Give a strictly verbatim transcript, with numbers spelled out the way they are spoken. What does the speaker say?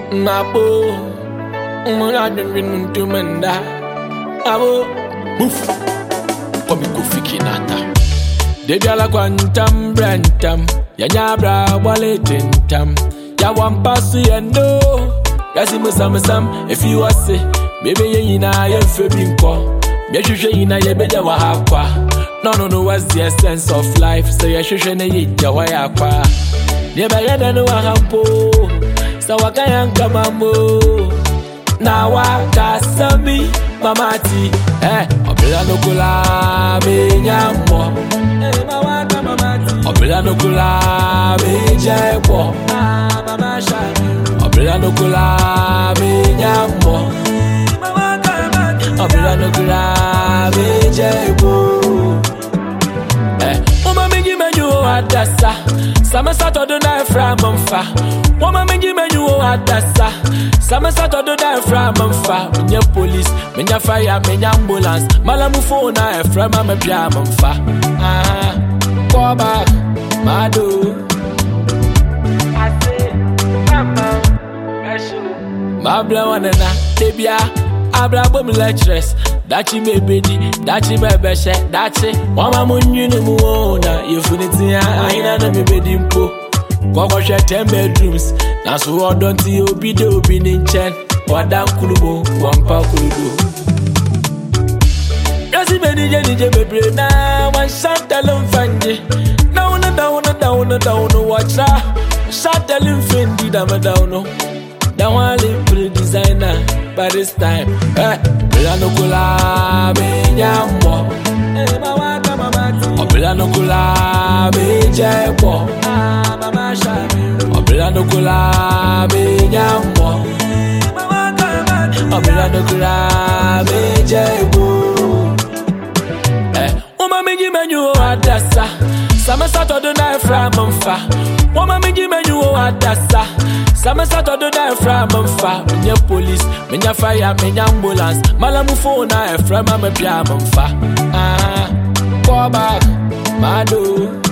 Nabo, I don't mean to menda. Abo, move. Come go fikinata. De gala quantum brantam. Yanyabra walletintam. Ya one pass yendo. Yasimu sam sam. If you was say, maybe ye na ye febinko. Me shushe ina ye beja wa hakwa. No no no, what's the essence of life? So ye shushe ne ye jawa yakwa. Ye ba ye no hampo. So wakayanka mambo. Na waka sami mamati. Eh, obila no kula me nyambo. Eh, ma waka mamati. Obila no kula me jebo. Ah, mama shani. Obila no kula me nyambo. Ma waka mamati. Obila no kula me jebo. Eh, uma mingi menyu adasa. Sama sato do na fra mamfa. Uma mingi menyu adasa. Sama sato do na fra mamfa. Menya police, menya fire, menya ambulance. Malamu phone na fra mama pia mamfa. Ah, go back, mado. I say, mama, Mabla wanana, debia, abla bom lectures. Dachi mebedi, dachi bebeshe, dachi. Mama munyu ni muona, yefunitia, aina na mebedi mpo. Kwa kwa ten bedrooms, nasu odonti obide obini nchen. Wadan kulubo, wampa kulubo. Yasi bedi je nije bebre na, wan shantalum fanje. Downa downa downa downa watcha. Shantalum fendi dama downo. That one live designer by this time. Eh, Obila no kula me nyambo. Eh, ma waka mamati. Obila no kula me jebo. Ah, mama shami. Obila no kula me nyambo. Ma waka mamati. Obila no kula me jebo. Eh, uma mingi menyu adasa. Sama sato do na fra mamfa. Uma mingi menyu adasa. Sama sato do na fra mamfa. Menya police, menya fire, menya ambulance. Malamu phone na fra mama pia mamfa. Ah, go back, mado.